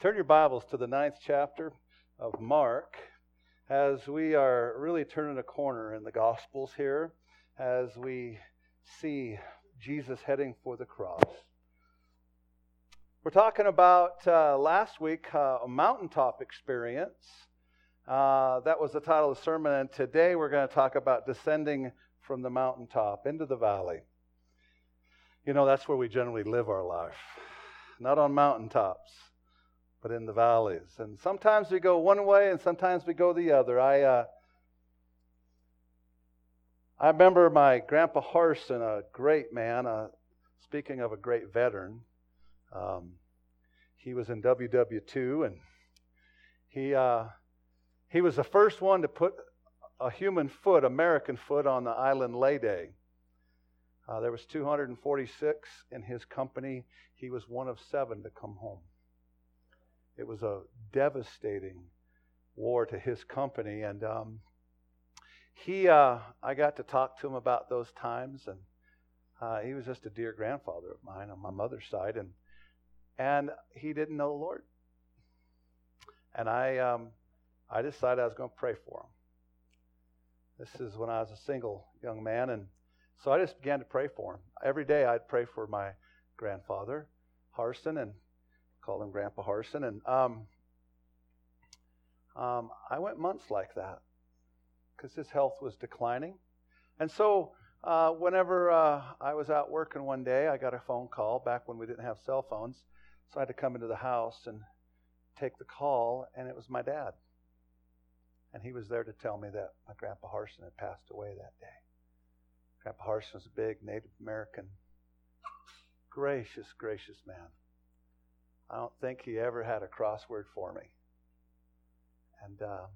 Turn your Bibles to the 9th chapter of Mark as we are really turning a corner in the Gospels here as we see Jesus heading for the cross. We're talking about last week a mountaintop experience. That was the title of the sermon, and today we're going to talk about descending from the mountaintop into the valley. You know, that's where we generally live our life. Not on mountaintops, but in the valleys. And sometimes we go one way and sometimes we go the other. I remember my Grandpa Harson, a great man, speaking of a great veteran. He was in WW2, and he was the first one to put a human foot, American foot, on the island Leyte. There was 246 in his company. He was one of 7 to come home. It was a devastating war to his company, and I got to talk to him about those times, and he was just a dear grandfather of mine on my mother's side, and he didn't know the Lord. And I decided I was going to pray for him. This is when I was a single young man, and so I just began to pray for him. Every day I'd pray for my grandfather, Harson, and called him Grandpa Harson. And I went months like that because his health was declining. And so whenever I was out working one day, I got a phone call back when we didn't have cell phones. So I had to come into the house and take the call, and it was my dad. And he was there to tell me that my Grandpa Harson had passed away that day. Grandpa Harson was a big Native American, gracious man. I don't think he ever had a crossword for me. And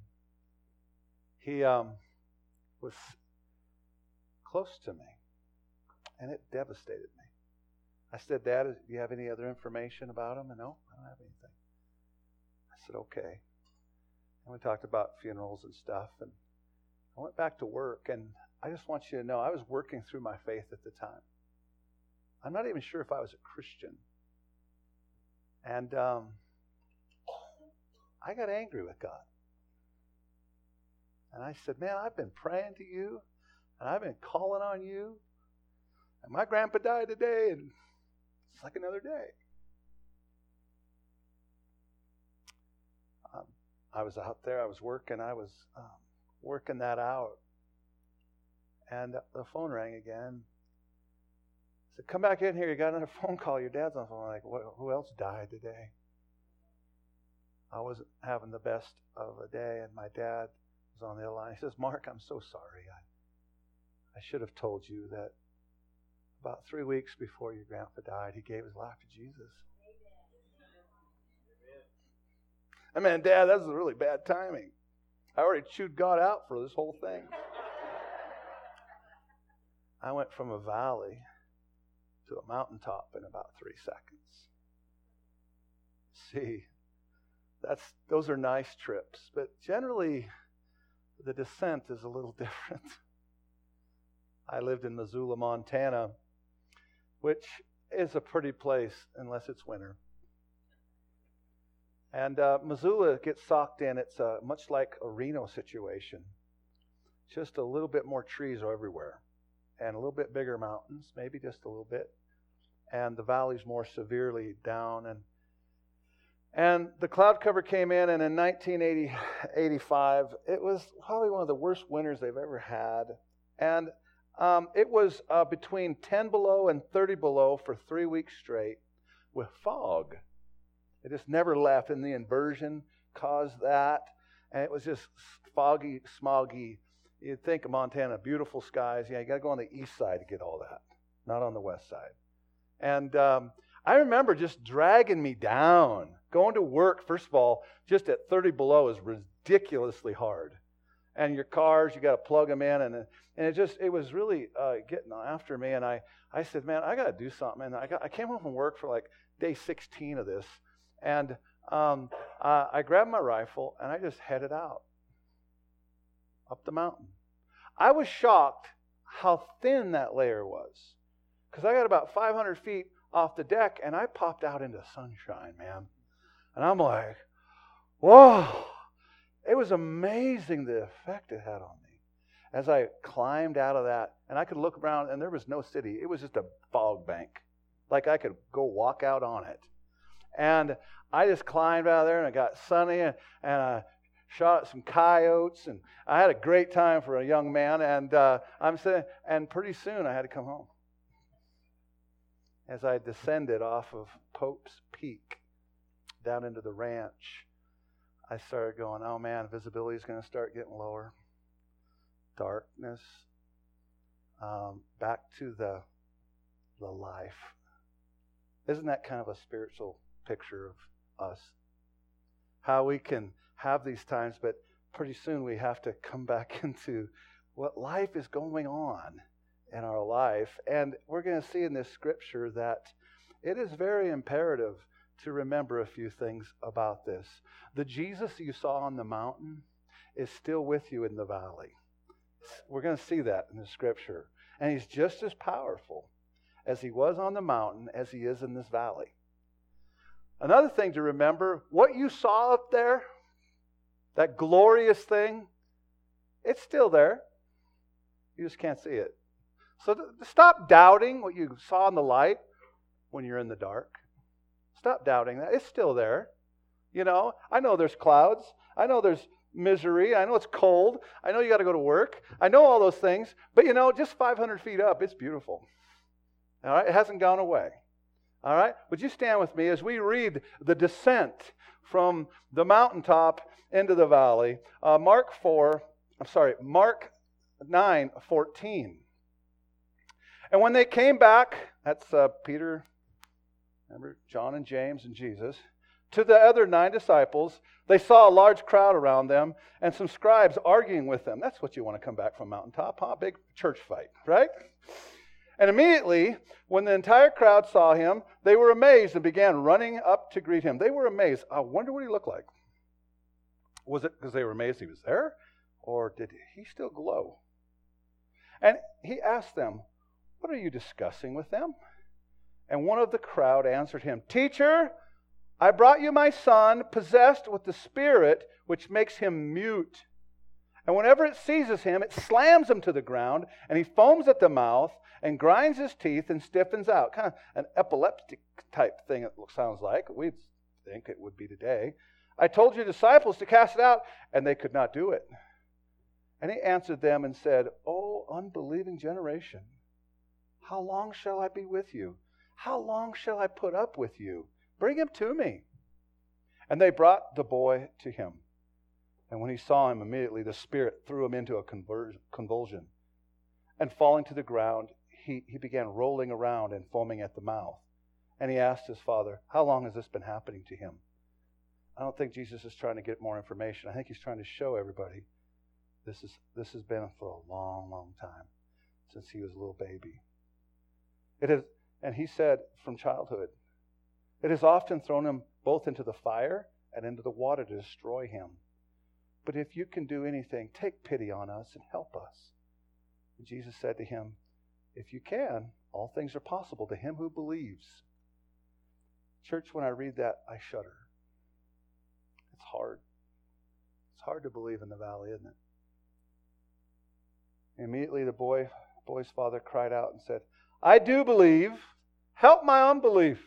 he was close to me, and it devastated me. I said, Dad, do you have any other information about him? And no, I don't have anything. I said, okay. And we talked about funerals and stuff, and I went back to work, and I just want you to know, I was working through my faith at the time. I'm not even sure if I was a Christian. And I got angry with God. And I said, man, I've been praying to you, and I've been calling on you, and my grandpa died today, and it's like another day. I was out there, I was working that out. And the phone rang again. I said, come back in here, you got another phone call, your dad's on the phone. I'm like, who else died today? I wasn't having the best of a day, and my dad was on the other line. He says, Mark, I'm so sorry. I should have told you that about 3 weeks before your grandpa died, he gave his life to Jesus. I mean, Dad, that was really bad timing. I already chewed God out for this whole thing. I went from a valley to a mountaintop in about 3 seconds. See, those are nice trips, but generally the descent is a little different. I lived in Missoula, Montana, which is a pretty place unless it's winter. And Missoula gets socked in. It's much like a Reno situation. Just a little bit more trees are everywhere. And a little bit bigger mountains, maybe just a little bit. And the valley's more severely down. And the cloud cover came in, and in 1985, it was probably one of the worst winters they've ever had. And it was between 10 below and 30 below for 3 weeks straight with fog. It just never left, and the inversion caused that. And it was just foggy, smoggy. You'd think of Montana, beautiful skies. Yeah, you got to go on the east side to get all that, not on the west side. And I remember just dragging me down. Going to work, first of all, just at 30 below is ridiculously hard. And your cars, you got to plug them in, and it was really getting after me. And I said, man, I got to do something. And I came home from work for like day 16 of this, and I grabbed my rifle and I just headed out up the mountain. I was shocked how thin that layer was, because I got about 500 feet off the deck, and I popped out into sunshine, man. And I'm like, whoa. It was amazing the effect it had on me. As I climbed out of that, and I could look around, and there was no city. It was just a fog bank. Like I could go walk out on it. And I just climbed out of there, and it got sunny, and I shot at some coyotes, and I had a great time for a young man. And and pretty soon I had to come home. As I descended off of Pope's Peak down into the ranch, I started going, oh man, visibility is going to start getting lower. Darkness. Back to the life. Isn't that kind of a spiritual picture of us? How we can have these times, but pretty soon we have to come back into what life is going on in our life. And we're going to see in this scripture that it is very imperative to remember a few things about this. The Jesus you saw on the mountain is still with you in the valley. We're going to see that in the scripture. And he's just as powerful as he was on the mountain as he is in this valley. Another thing to remember, what you saw up there, that glorious thing, it's still there. You just can't see it. So stop doubting what you saw in the light when you're in the dark. Stop doubting that. It's still there. You know, I know there's clouds. I know there's misery. I know it's cold. I know you got to go to work. I know all those things. But, you know, just 500 feet up, it's beautiful. All right? It hasn't gone away. All right? Would you stand with me as we read the descent from the mountaintop into the valley? Mark 9:14. And when they came back, that's Peter, remember, John and James and Jesus, to the other 9 disciples, they saw a large crowd around them and some scribes arguing with them. That's what you want to come back from mountaintop, huh? Big church fight, right? And immediately, when the entire crowd saw him, they were amazed and began running up to greet him. They were amazed. I wonder what he looked like. Was it because they were amazed he was there? Or did he still glow? And he asked them, what are you discussing with them? And one of the crowd answered him, Teacher, I brought you my son, possessed with the spirit which makes him mute. And whenever it seizes him, it slams him to the ground, and he foams at the mouth and grinds his teeth and stiffens out. Kind of an epileptic type thing, it sounds like. We think it would be today. I told your disciples to cast it out, and they could not do it. And he answered them and said, O unbelieving generation, how long shall I be with you? How long shall I put up with you? Bring him to me. And they brought the boy to him. And when he saw him, immediately the spirit threw him into a convulsion. And falling to the ground, he began rolling around and foaming at the mouth. And he asked his father, how long has this been happening to him? I don't think Jesus is trying to get more information. I think he's trying to show everybody this has been for a long, long time, since he was a little baby. And he said, from childhood, it has often thrown him both into the fire and into the water to destroy him. But if you can do anything, take pity on us and help us. And Jesus said to him, if you can, all things are possible to him who believes. Church, when I read that, I shudder. It's hard. It's hard to believe in the valley, isn't it? Immediately the boy's father cried out and said, I do believe. Help my unbelief.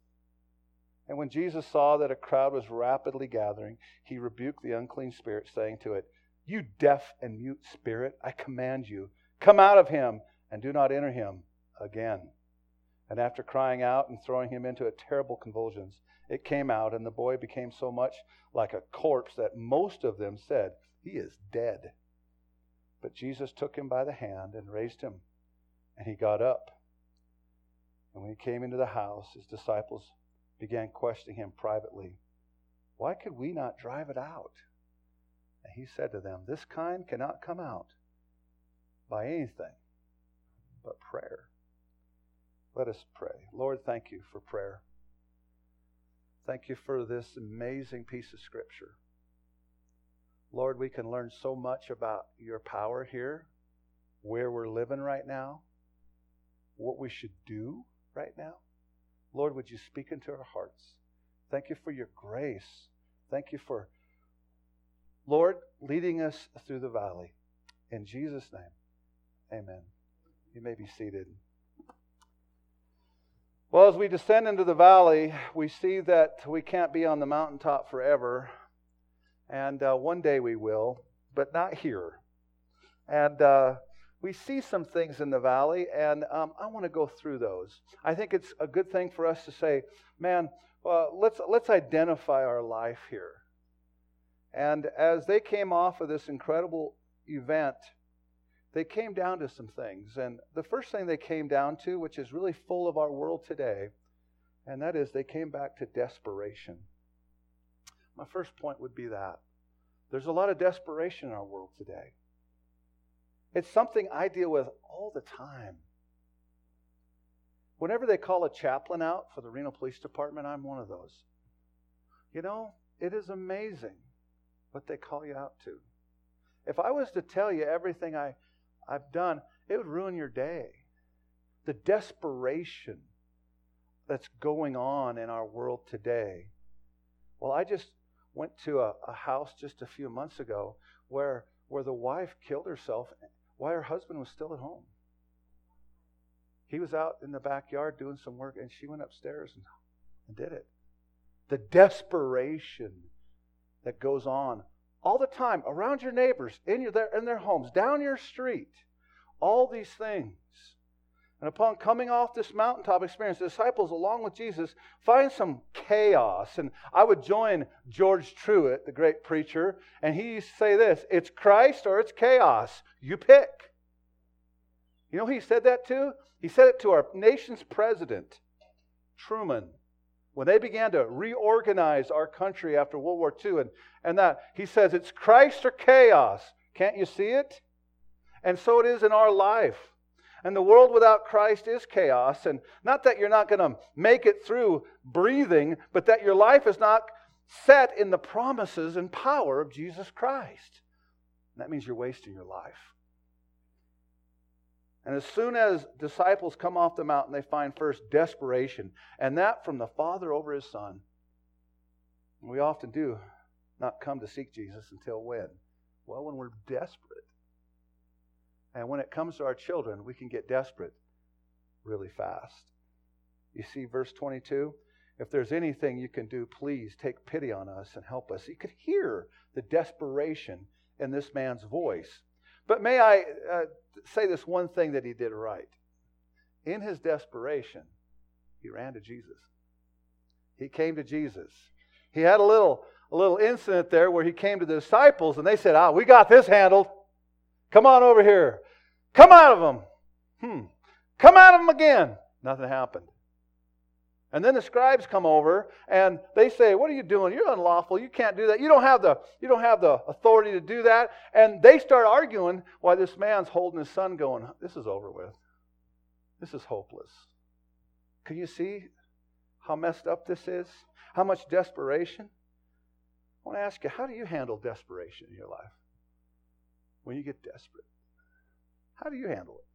And when Jesus saw that a crowd was rapidly gathering, he rebuked the unclean spirit, saying to it, you deaf and mute spirit, I command you, come out of him and do not enter him again. And after crying out and throwing him into a terrible convulsions, it came out, and the boy became so much like a corpse that most of them said, he is dead. But Jesus took him by the hand and raised him, and he got up. And when he came into the house, his disciples began questioning him privately, why could we not drive it out? And he said to them, this kind cannot come out by anything but prayer. Let us pray. Lord, thank you for prayer. Thank you for this amazing piece of Scripture. Lord, we can learn so much about your power here, where we're living right now, what we should do right now. Lord, would you speak into our hearts? Thank you for your grace. Thank you for, Lord, leading us through the valley. In Jesus' name, amen. You may be seated. Well, as we descend into the valley, we see that we can't be on the mountaintop forever. And one day we will, but not here. And we see some things in the valley, and I want to go through those. I think it's a good thing for us to say, man, let's identify our life here. And as they came off of this incredible event, they came down to some things. And the first thing they came down to, which is really full of our world today, and that is they came back to desperation. My first point would be that. There's a lot of desperation in our world today. It's something I deal with all the time. Whenever they call a chaplain out for the Reno Police Department, I'm one of those. You know, it is amazing what they call you out to. If I was to tell you everything I've done, it would ruin your day. The desperation that's going on in our world today. Well, I just went to a house just a few months ago where the wife killed herself while her husband was still at home. He was out in the backyard doing some work, and she went upstairs and did it. The desperation that goes on all the time around your neighbors, in their homes, down your street. All these things. And upon coming off this mountaintop experience, the disciples, along with Jesus, find some chaos. And I would join George Truett, the great preacher, and he used to say this, it's Christ or it's chaos. You pick. You know who he said that to? He said it to our nation's president, Truman, when they began to reorganize our country after World War II. And that he says, it's Christ or chaos. Can't you see it? And so it is in our life. And the world without Christ is chaos. And not that you're not going to make it through breathing, but that your life is not set in the promises and power of Jesus Christ. And that means you're wasting your life. And as soon as disciples come off the mountain, they find first desperation. And that from the Father over His Son. We often do not come to seek Jesus until when? Well, when we're desperate. And when it comes to our children, we can get desperate really fast. You see verse 22? If there's anything you can do, please take pity on us and help us. You could hear the desperation in this man's voice. But may I say this one thing that he did right. In his desperation, he ran to Jesus. He came to Jesus. He had a little incident there where he came to the disciples and they said, we got this handled. Come on over here. Come out of them. Come out of them again. Nothing happened. And then the scribes come over and they say, what are you doing? You're unlawful. You can't do that. You don't have the authority to do that. And they start arguing while this man's holding his son going, this is over with. This is hopeless. Can you see how messed up this is? How much desperation? I want to ask you, how do you handle desperation in your life? When you get desperate, how do you handle it?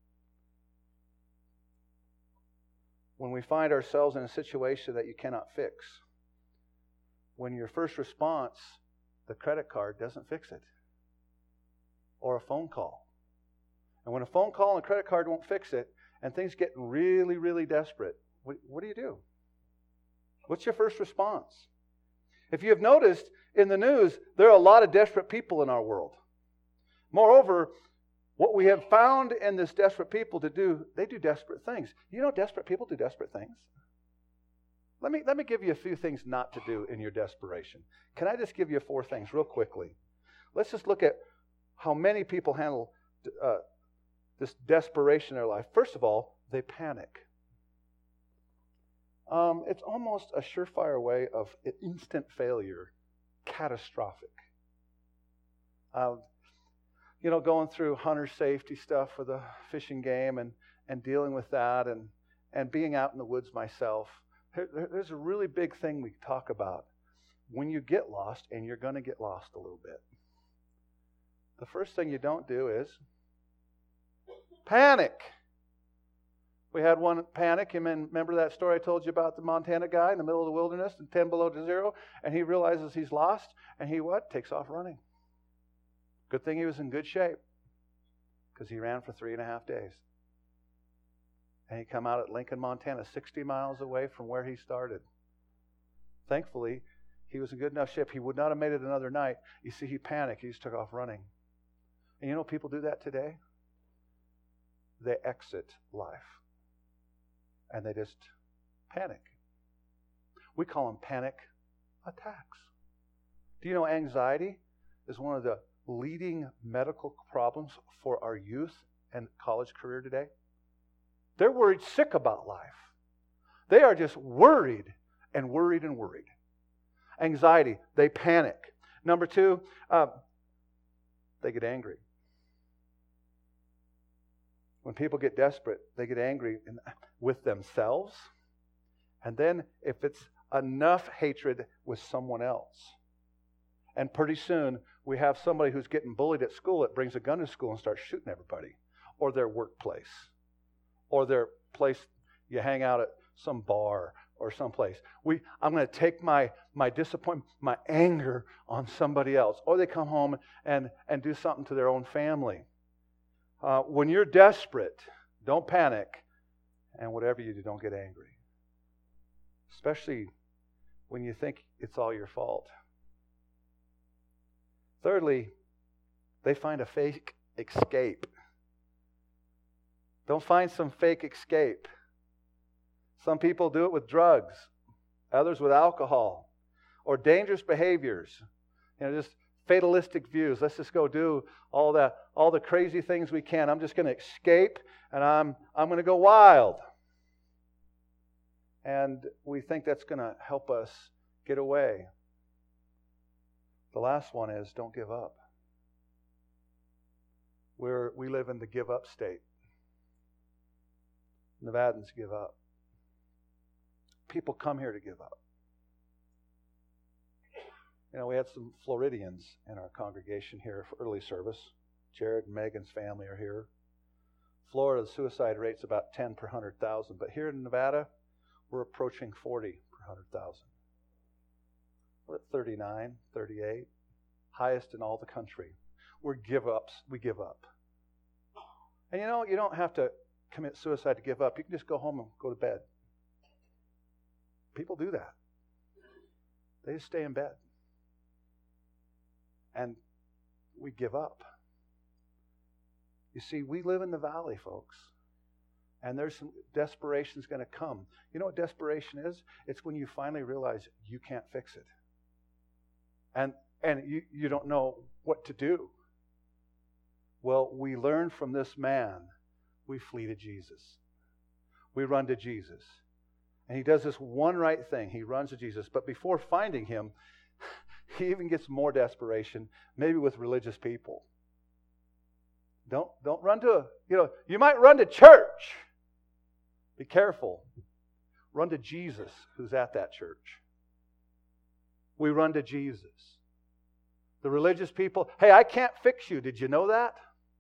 When we find ourselves in a situation that you cannot fix, when your first response, the credit card, doesn't fix it, or a phone call. And when a phone call and a credit card won't fix it, and things get really, really desperate, what do you do? What's your first response? If you have noticed in the news, there are a lot of desperate people in our world. Moreover, what we have found in this desperate people to do, they do desperate things. You know desperate people do desperate things? Let me give you a few things not to do in your desperation. Can I just give you 4 things real quickly? Let's just look at how many people handle this desperation in their life. First of all, they panic. It's almost a surefire way of instant failure, catastrophic. Going through hunter safety stuff for the fishing game and dealing with that and being out in the woods myself. There's a really big thing we talk about. When you get lost, and you're going to get lost a little bit, the first thing you don't do is panic. We had one panic. Remember that story I told you about the Montana guy in the middle of the wilderness and 10 below zero, and he realizes he's lost, and he what? Takes off running. Good thing he was in good shape, because he ran for 3.5 days. And he come out at Lincoln, Montana, 60 miles away from where he started. Thankfully, he was in good enough shape. He would not have made it another night. You see, he panicked. He just took off running. And you know people do that today? They exit life. And they just panic. We call them panic attacks. Do you know anxiety is one of the leading medical problems for our youth and college career today? They're worried sick about life. They are just worried and worried and worried. Anxiety, they panic. Number 2, they get angry. When people get desperate, they get angry with themselves. And then if it's enough hatred with someone else. And pretty soon we have somebody who's getting bullied at school that brings a gun to school and starts shooting everybody. Or their workplace. Or their place you hang out at some bar or someplace. I'm going to take my disappointment, my anger on somebody else. Or they come home and do something to their own family. When you're desperate, don't panic. And whatever you do, don't get angry. Especially when you think it's all your fault. Thirdly, they find a fake escape. Don't find some fake escape. Some people do it with drugs, others with alcohol, or dangerous behaviors. Just fatalistic views. Let's just go do all the crazy things we can. I'm just going to escape, and I'm going to go wild. And we think that's going to help us get away. The last one is don't give up. We live in the give up state. Nevadans give up. People come here to give up. We had some Floridians in our congregation here for early service. Jared and Megan's family are here. Florida, the suicide rate's about 10 per 100,000. But here in Nevada, we're approaching 40 per 100,000. We're at 39, 38. Highest in all the country. We're give-ups. We give up. And you don't have to commit suicide to give up. You can just go home and go to bed. People do that. They just stay in bed. And we give up. You see, we live in the valley, folks. And there's some desperation's going to come. You know what desperation is? It's when you finally realize you can't fix it. And you don't know what to do. Well, we learn from this man. We flee to Jesus. We run to Jesus. And he does this one right thing. He runs to Jesus. But before finding him, he even gets more desperation, maybe with religious people. Don't run to, you might run to church. Be careful. Run to Jesus, who's at that church. We run to Jesus. The religious people, hey, I can't fix you. Did you know that?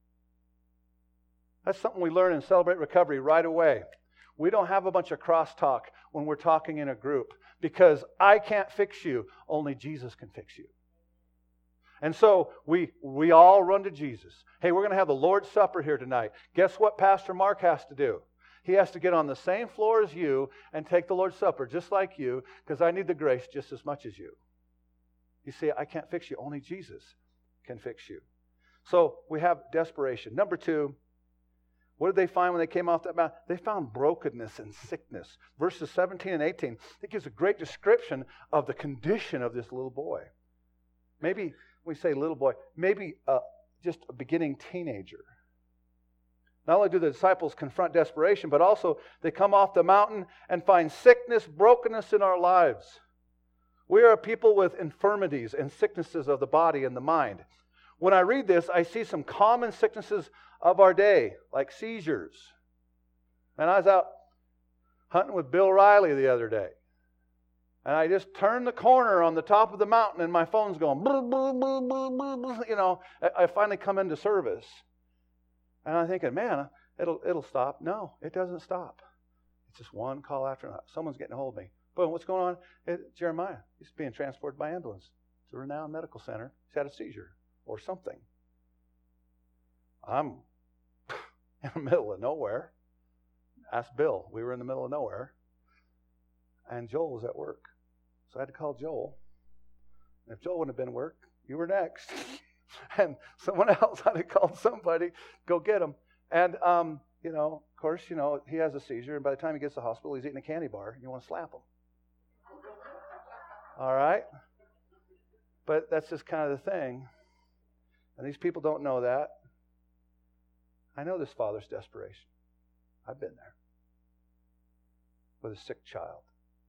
That's something we learn in Celebrate Recovery right away. We don't have a bunch of crosstalk when we're talking in a group because I can't fix you. Only Jesus can fix you. And so we all run to Jesus. Hey, we're going to have the Lord's Supper here tonight. Guess what Pastor Mark has to do? He has to get on the same floor as you and take the Lord's Supper just like you because I need the grace just as much as you. You see, I can't fix you. Only Jesus can fix you. So we have desperation. Number 2, what did they find when they came off that mountain? They found brokenness and sickness. Verses 17 and 18, it gives a great description of the condition of this little boy. Maybe we say little boy, maybe just a beginning teenager. Not only do the disciples confront desperation, but also they come off the mountain and find sickness, brokenness in our lives. We are a people with infirmities and sicknesses of the body and the mind. When I read this, I see some common sicknesses of our day, like seizures. And I was out hunting with Bill Riley the other day. And I just turned the corner on the top of the mountain and my phone's going, blah, blah, blah, blah, blah, blah. I finally come into service. And I'm thinking, man, it'll stop. No, it doesn't stop. Just one call after another. Someone's getting a hold of me. Boom, what's going on? Jeremiah, he's being transported by ambulance to a renowned medical center. He's had a seizure or something. I'm in the middle of nowhere. Ask Bill. We were in the middle of nowhere. And Joel was at work. So I had to call Joel. And if Joel wouldn't have been at work, you were next. And someone else had to call somebody, go get him. And, of course, he has a seizure. And by the time he gets to the hospital, he's eating a candy bar. And you want to slap him. All right? But that's just kind of the thing. And these people don't know that. I know this father's desperation. I've been there with a sick child.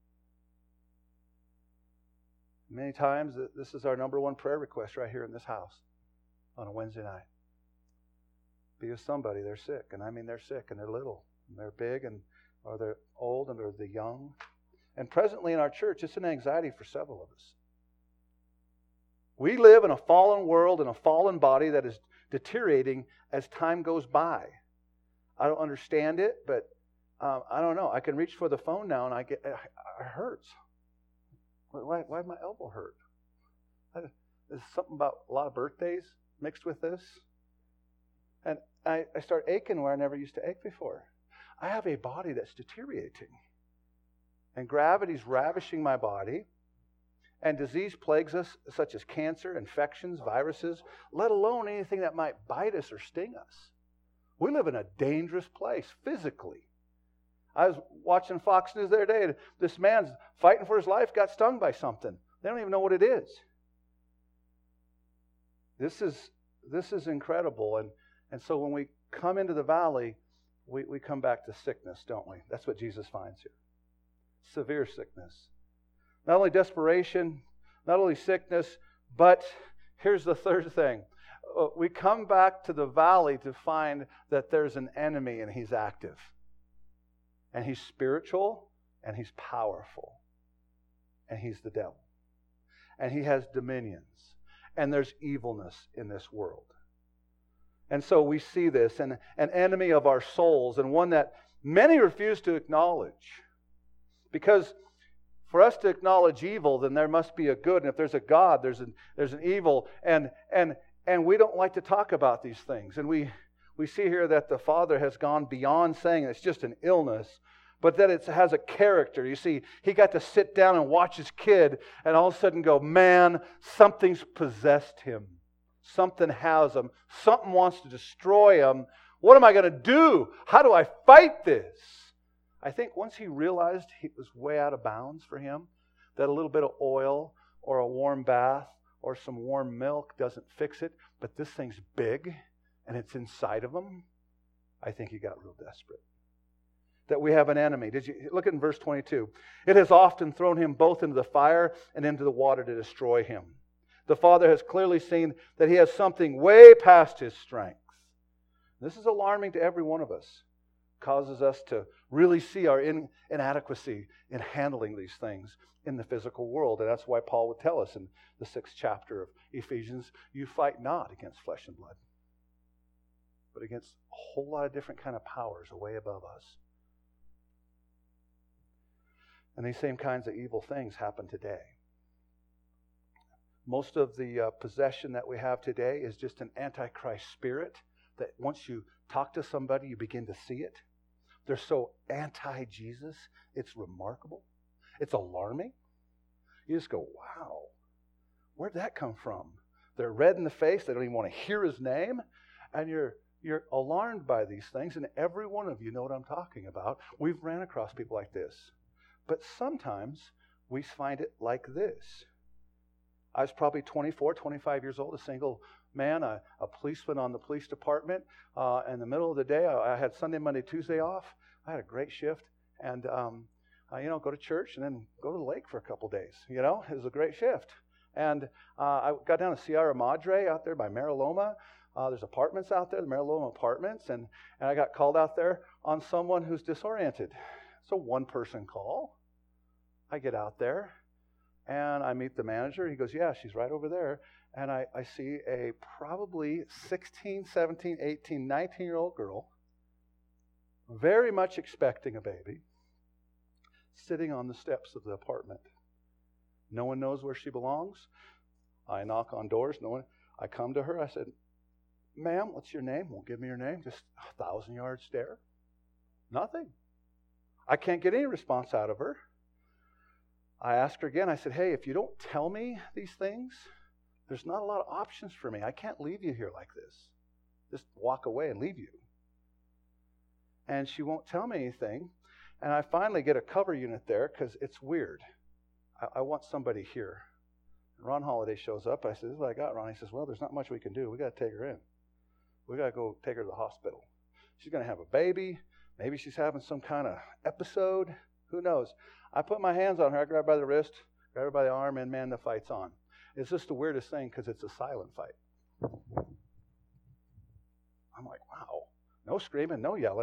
Many times, this is our number one prayer request right here in this house on a Wednesday night. Be with somebody, they're sick. And I mean they're sick, and they're little, and they're big, or they're old, and they're young. And presently in our church, it's an anxiety for several of us. We live in a fallen world and a fallen body that is deteriorating as time goes by. I don't understand it, but I don't know. I can reach for the phone now, and it hurts. Why did my elbow hurt? There's something about a lot of birthdays mixed with this. And I start aching where I never used to ache before. I have a body that's deteriorating. And gravity's ravishing my body. And disease plagues us, such as cancer, infections, viruses, let alone anything that might bite us or sting us. We live in a dangerous place physically. I was watching Fox News the other day. This man's fighting for his life, got stung by something. They don't even know what it is. This is incredible. And so when we come into the valley, we come back to sickness, don't we? That's what Jesus finds here. Severe sickness. Not only desperation, not only sickness, but here's the third thing. We come back to the valley to find that there's an enemy and he's active. And he's spiritual and he's powerful. And he's the devil. And he has dominions. And there's evilness in this world. And so we see this, an enemy of our souls, and one that many refuse to acknowledge. Because for us to acknowledge evil, then there must be a good. And if there's a God, there's an evil. And we don't like to talk about these things. And we see here that the Father has gone beyond saying it's just an illness, but that it has a character. You see, he got to sit down and watch his kid and all of a sudden go, man, something's possessed him. Something has him. Something wants to destroy him. What am I going to do? How do I fight this? I think once he realized it was way out of bounds for him, that a little bit of oil or a warm bath or some warm milk doesn't fix it, but this thing's big and it's inside of him, I think he got real desperate. That we have an enemy. Did you look at in verse 22? It has often thrown him both into the fire and into the water to destroy him. The Father has clearly seen that he has something way past his strength. This is alarming to every one of us. Causes us to really see our inadequacy in handling these things in the physical world. And that's why Paul would tell us in the 6th chapter of Ephesians, you fight not against flesh and blood, but against a whole lot of different kind of powers way above us. And these same kinds of evil things happen today. Most of the possession that we have today is just an antichrist spirit that once you talk to somebody, you begin to see it. They're so anti-Jesus, it's remarkable. It's alarming. You just go, wow, where'd that come from? They're red in the face. They don't even want to hear his name. And you're alarmed by these things. And every one of you know what I'm talking about. We've ran across people like this. But sometimes we find it like this. I was probably 24, 25 years old, a single man, a policeman on the police department. In the middle of the day, I had Sunday, Monday, Tuesday off. I had a great shift. And, go to church and then go to the lake for a couple days. It was a great shift. And I got down to Sierra Madre out there by Mariloma. There's apartments out there, the Mariloma apartments. And I got called out there on someone who's disoriented. It's a one-person call. I get out there. And I meet the manager. He goes, yeah, she's right over there. And I see a probably 16, 17, 18, 19-year-old girl, very much expecting a baby, sitting on the steps of the apartment. No one knows where she belongs. I knock on doors. No one. I come to her. I said, "Ma'am, what's your name?" Won't give me your name. Just 1,000-yard stare. Nothing. I can't get any response out of her. I asked her again. I said, "Hey, if you don't tell me these things, there's not a lot of options for me. I can't leave you here like this. Just walk away and leave you." And she won't tell me anything. And I finally get a cover unit there because it's weird. I want somebody here. And Ron Holiday shows up. I said, "This is what I got, Ron." He says, "Well, there's not much we can do. We got to take her in. We got to go take her to the hospital. She's going to have a baby. Maybe she's having some kind of episode. Who knows?" I put my hands on her. I grab her by the wrist, grab her by the arm, and man, the fight's on. It's just the weirdest thing because it's a silent fight. I'm like, wow. No screaming, no yelling.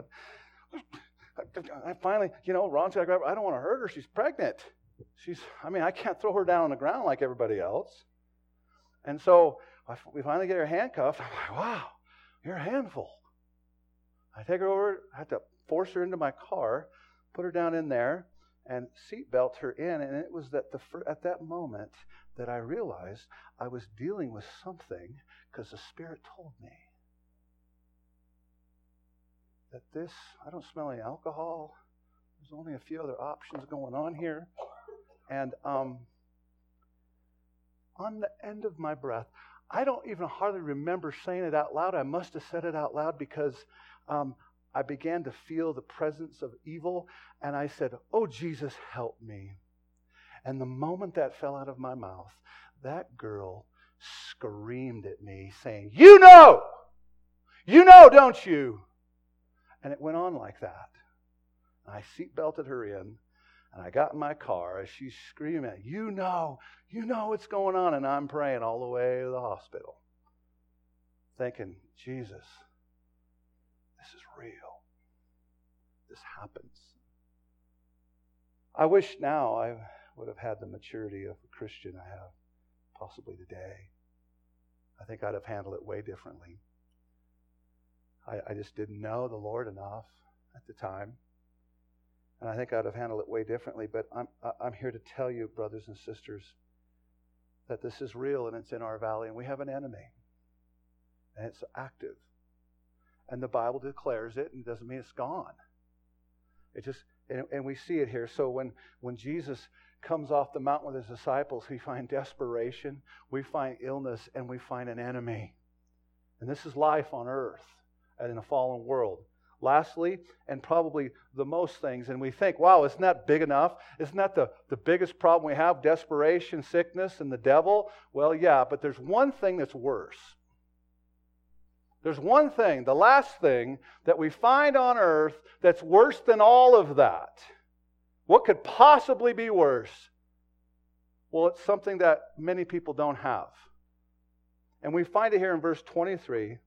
I finally, Ron's got to grab her. I don't want to hurt her. She's pregnant. I can't throw her down on the ground like everybody else. And so we finally get her handcuffed. I'm like, wow, you're a handful. I take her over. I have to force her into my car, put her down in there, and seatbelt her in. And it was at that moment that I realized I was dealing with something because the Spirit told me that I don't smell any alcohol. There's only a few other options going on here. And on the end of my breath, I don't even hardly remember saying it out loud. I must have said it out loud because I began to feel the presence of evil. And I said, "Oh, Jesus, help me." And the moment that fell out of my mouth, that girl screamed at me saying, "You know, don't you?" And it went on like that. I seatbelted her in, and I got in my car as she's screaming, you know what's going on. And I'm praying all the way to the hospital, thinking, Jesus, this is real. This happens. I wish now I would have had the maturity of a Christian I have possibly today. I think I'd have handled it way differently. I just didn't know the Lord enough at the time. And I think I'd have handled it way differently. But I'm here to tell you, brothers and sisters, that this is real and it's in our valley. And we have an enemy. And it's active. And the Bible declares it, and it doesn't mean it's gone. And we see it here. So when Jesus comes off the mountain with his disciples, we find desperation, we find illness, and we find an enemy. And this is life on earth and in a fallen world. Lastly, and probably the most things, and we think, wow, isn't that big enough? Isn't that the biggest problem we have? Desperation, sickness, and the devil? Well, yeah, but there's one thing that's worse. There's one thing, the last thing, that we find on earth that's worse than all of that. What could possibly be worse? Well, it's something that many people don't have. And we find it here in verse 23.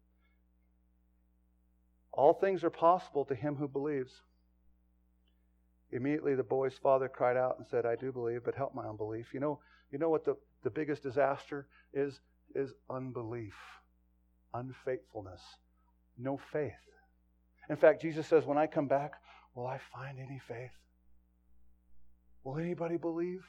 All things are possible to him who believes. Immediately the boy's father cried out and said, I do believe, but help my unbelief. You know what the biggest disaster is? Is unbelief, unfaithfulness, no faith. In fact, Jesus says, when I come back, will I find any faith? Will anybody believe?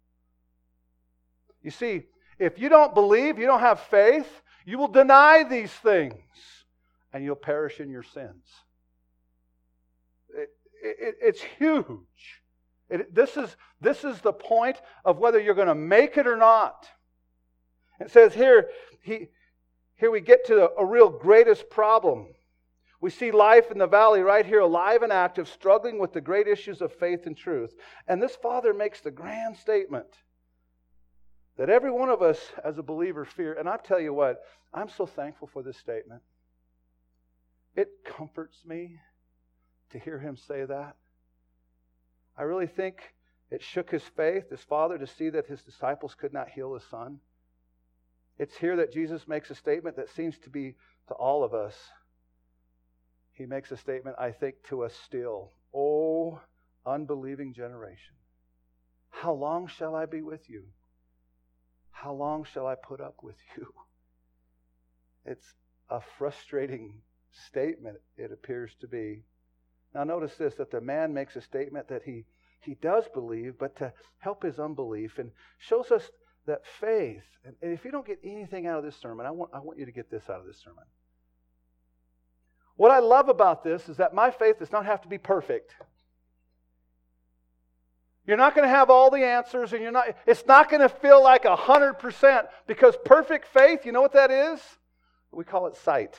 You see, if you don't believe, you don't have faith, you will deny these things. And you'll perish in your sins. It's huge. This is the point of whether you're going to make it or not. It says here we get to a real greatest problem. We see life in the valley right here, alive and active, struggling with the great issues of faith and truth. And this father makes the grand statement that every one of us as a believer fear. And I tell you what, I'm so thankful for this statement. It comforts me to hear him say that. I really think it shook his faith, his father, to see that his disciples could not heal his son. It's here that Jesus makes a statement that seems to be to all of us. He makes a statement, I think, to us still. Oh, unbelieving generation, how long shall I be with you? How long shall I put up with you? It's a frustrating statement, it appears to be. Now notice this, that the man makes a statement that he he does believe, but to help his unbelief, and shows us that faith, and if you don't get anything out of this sermon, I want you to get this out of this sermon. What I love about this is that my faith does not have to be perfect. You're not going to have all the answers, and it's not going to feel like 100%, because perfect faith, you know what that is? We call it sight.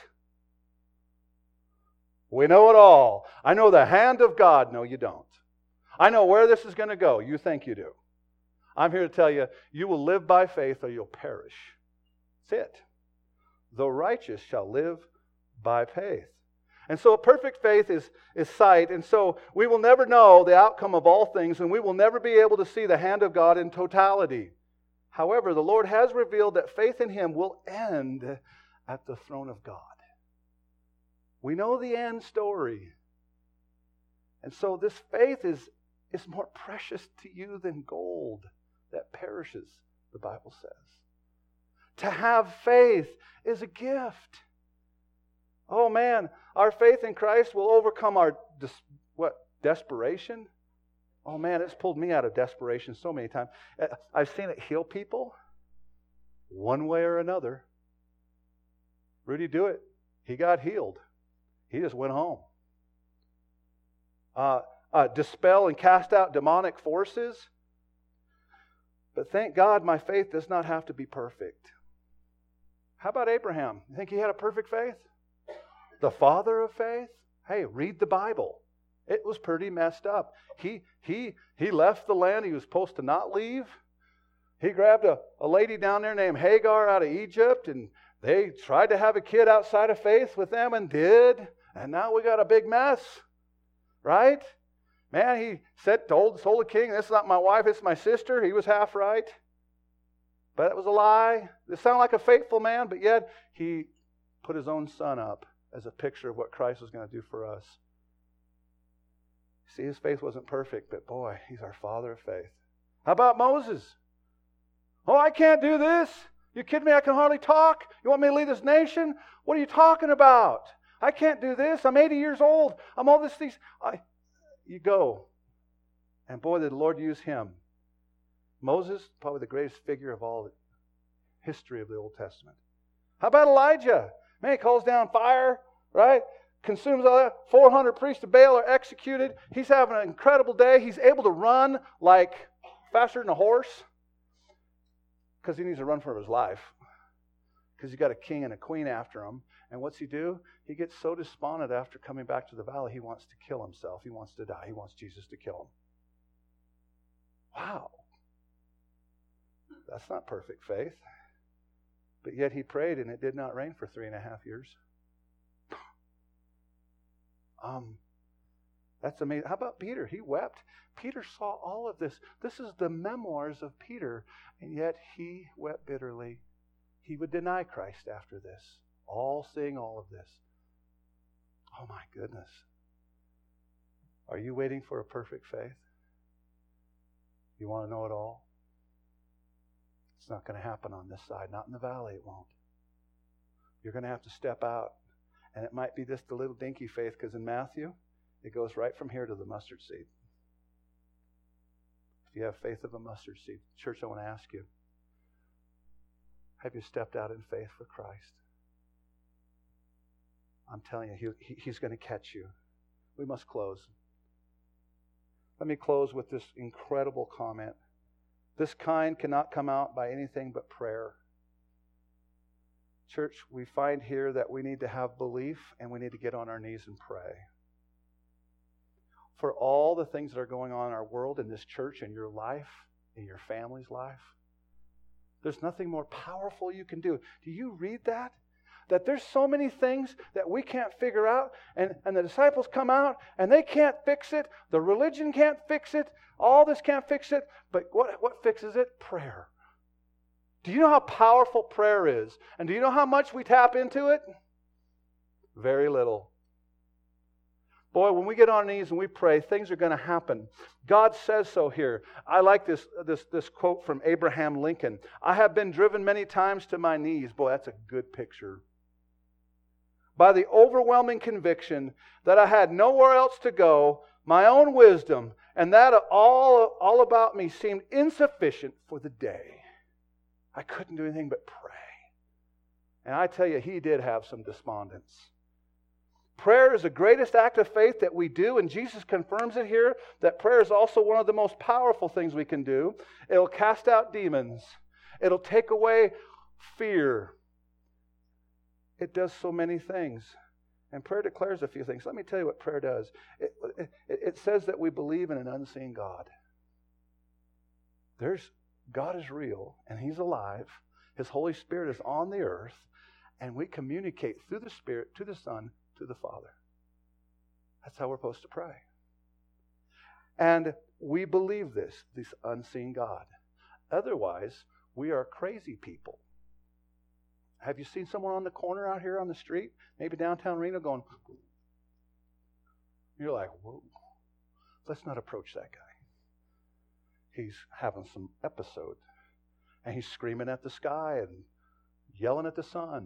We know it all. I know the hand of God. No, you don't. I know where this is going to go. You think you do. I'm here to tell you, you will live by faith or you'll perish. That's it. The righteous shall live by faith. And so a perfect faith is sight. And so we will never know the outcome of all things, and we will never be able to see the hand of God in totality. However, the Lord has revealed that faith in Him will end at the throne of God. We know the end story. And so this faith is more precious to you than gold that perishes, the Bible says. To have faith is a gift. Oh man, our faith in Christ will overcome our desperation? Oh man, it's pulled me out of desperation so many times. I've seen it heal people one way or another. Rudy Dewitt, he got healed. He just went home. Dispel and cast out demonic forces. But thank God my faith does not have to be perfect. How about Abraham? You think he had a perfect faith? The father of faith? Hey, read the Bible. It was pretty messed up. He left the land he was supposed to not leave. He grabbed a lady down there named Hagar out of Egypt, and they tried to have a kid outside of faith with them and did. And now we got a big mess. Right? Man, he told the king, this is not my wife, it's my sister. He was half right. But it was a lie. It sounded like a faithful man, but yet he put his own son up as a picture of what Christ was going to do for us. See, his faith wasn't perfect, but boy, he's our father of faith. How about Moses? Oh, I can't do this. You kidding me? I can hardly talk. You want me to lead this nation? What are you talking about? I can't do this. I'm 80 years old. I'm all this things. You go. And boy, did the Lord use him. Moses, probably the greatest figure of all the history of the Old Testament. How about Elijah? Man, he calls down fire, right? Consumes all that. 400 priests of Baal are executed. He's having an incredible day. He's able to run like faster than a horse because he needs to run for his life because he's got a king and a queen after him. And what's he do? He gets so despondent after coming back to the valley, he wants to kill himself. He wants to die. He wants Jesus to kill him. Wow. That's not perfect faith. But yet he prayed and it did not rain for 3.5 years. That's amazing. How about Peter? He wept. Peter saw all of this. This is the memoirs of Peter, and yet he wept bitterly. He would deny Christ after this. All seeing all of this. Oh my goodness. Are you waiting for a perfect faith? You want to know it all? It's not going to happen on this side. Not in the valley, it won't. You're going to have to step out. And it might be just a little dinky faith, because in Matthew, it goes right from here to the mustard seed. If you have faith of a mustard seed, church, I want to ask you, have you stepped out in faith for Christ? I'm telling you, He's going to catch you. We must close. Let me close with this incredible comment. This kind cannot come out by anything but prayer. Church, we find here that we need to have belief and we need to get on our knees and pray. For all the things that are going on in our world, in this church, in your life, in your family's life, there's nothing more powerful you can do. Do you read that? That there's so many things that we can't figure out, and the disciples come out and they can't fix it. The religion can't fix it. All this can't fix it. But what fixes it? Prayer. Do you know how powerful prayer is? And do you know how much we tap into it? Very little. Boy, when we get on our knees and we pray, things are going to happen. God says so here. I like this quote from Abraham Lincoln. I have been driven many times to my knees. Boy, that's a good picture. By the overwhelming conviction that I had nowhere else to go, my own wisdom, And that all about me seemed insufficient for the day. I couldn't do anything but pray. And I tell you, he did have some despondence. Prayer is the greatest act of faith that we do, and Jesus confirms it here, that prayer is also one of the most powerful things we can do. It'll cast out demons. It'll take away fear. It does so many things. And prayer declares a few things. Let me tell you what prayer does. It says that we believe in an unseen God. God is real, and He's alive. His Holy Spirit is on the earth, and we communicate through the Spirit to the Son, to the Father. That's how we're supposed to pray. And we believe this unseen God. Otherwise, we are crazy people. Have you seen someone on the corner out here on the street, maybe downtown Reno, going, you're like, whoa, let's not approach that guy. He's having some episode. And he's screaming at the sky and yelling at the sun.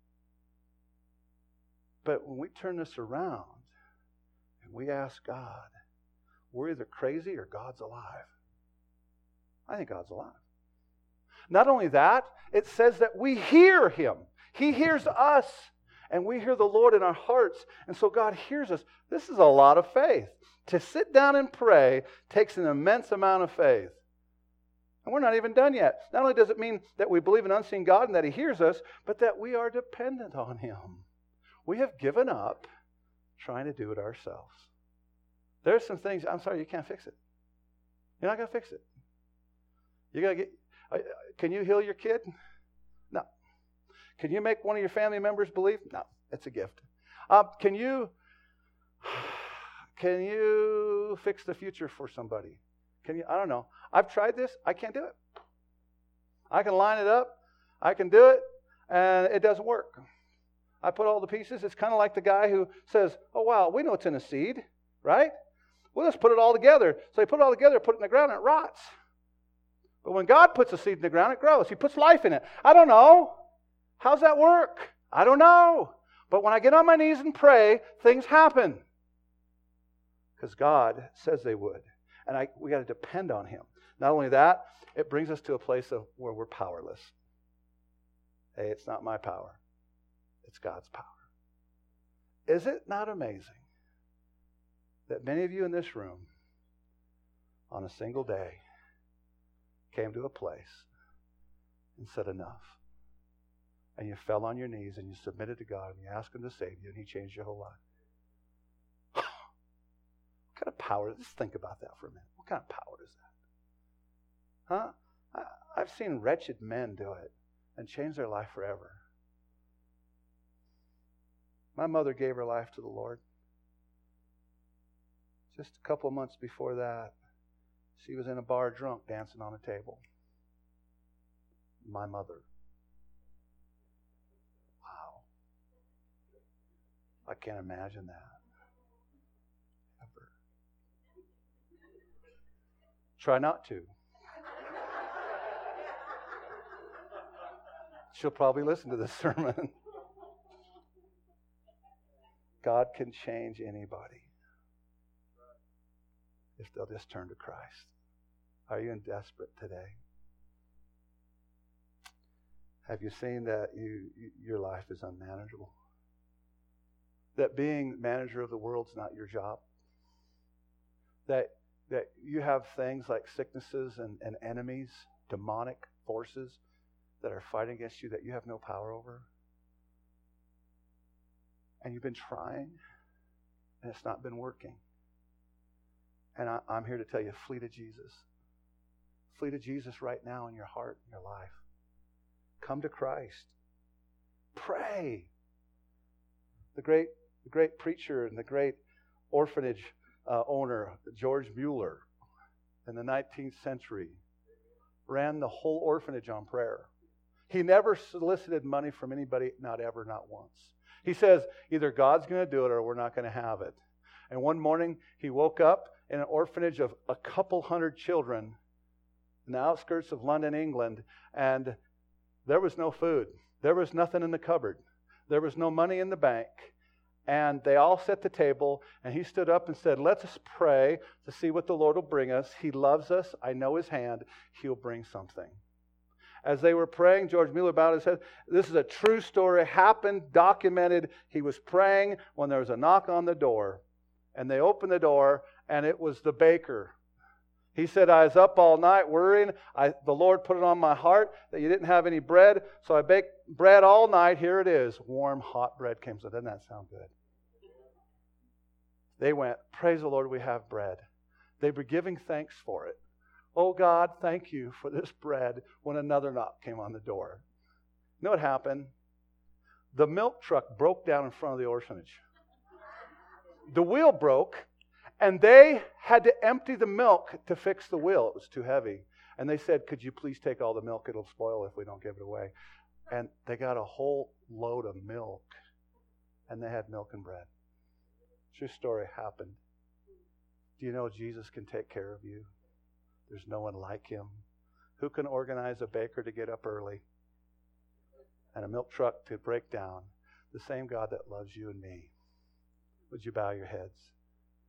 But when we turn this around and we ask God, we're either crazy or God's alive. I think God's alive. Not only that, it says that we hear Him. He hears us, and we hear the Lord in our hearts. And so God hears us. This is a lot of faith. To sit down and pray takes an immense amount of faith. And we're not even done yet. Not only does it mean that we believe in an unseen God and that He hears us, but that we are dependent on Him. We have given up trying to do it ourselves. There's some things, I'm sorry, you can't fix it. You're not going to fix it. You got to get, can you heal your kid? No. Can you make one of your family members believe? No, it's a gift. Can you fix the future for somebody? I don't know. I've tried this. I can't do it. I can line it up. I can do it. And it doesn't work. I put all the pieces. It's kind of like the guy who says, oh, wow, we know it's in a seed, right? Well, let's put it all together. So he put it all together, put it in the ground, and it rots. But when God puts a seed in the ground, it grows. He puts life in it. I don't know. How's that work? I don't know. But when I get on my knees and pray, things happen. Because God says they would. And we got to depend on Him. Not only that, it brings us to a place of where we're powerless. Hey, it's not my power. It's God's power. Is it not amazing that many of you in this room, on a single day, came to a place and said enough? And you fell on your knees and you submitted to God and you asked Him to save you and He changed your whole life. What kind of power? Just think about that for a minute. What kind of power is that? Huh? I've seen wretched men do it and change their life forever. My mother gave her life to the Lord. Just a couple of months before that, she was in a bar drunk dancing on a table. My mother. Wow. I can't imagine that. Ever. Try not to. She'll probably listen to this sermon. God can change anybody if they'll just turn to Christ. Are you in desperate today? Have you seen that your life is unmanageable? That being manager of the world's not your job? That you have things like sicknesses and enemies, demonic forces that are fighting against you that you have no power over? And you've been trying, and it's not been working. And I'm here to tell you, flee to Jesus. Flee to Jesus right now in your heart, in your life. Come to Christ. Pray. The great preacher and the great orphanage owner, George Mueller, in the 19th century, ran the whole orphanage on prayer. He never solicited money from anybody, not ever, not once. He says, either God's going to do it or we're not going to have it. And one morning, he woke up in an orphanage of a couple hundred children in the outskirts of London, England, and there was no food. There was nothing in the cupboard. There was no money in the bank. And they all set the table, and he stood up and said, let us pray to see what the Lord will bring us. He loves us. I know his hand. He'll bring something. As they were praying, George Mueller bowed his head. This is a true story, happened, documented. He was praying when there was a knock on the door. And they opened the door, and it was the baker. He said, I was up all night worrying. The Lord put it on my heart that you didn't have any bread. So I baked bread all night. Here it is. Warm, hot bread came. So doesn't that sound good? They went, praise the Lord, we have bread. They were giving thanks for it. Oh God, thank you for this bread when another knock came on the door. You know what happened? The milk truck broke down in front of the orphanage. The wheel broke. And they had to empty the milk to fix the wheel. It was too heavy. And they said, could you please take all the milk? It'll spoil if we don't give it away. And they got a whole load of milk. And they had milk and bread. True story happened. Do you know Jesus can take care of you? There's no one like him. Who can organize a baker to get up early? And a milk truck to break down? The same God that loves you and me. Would you bow your heads?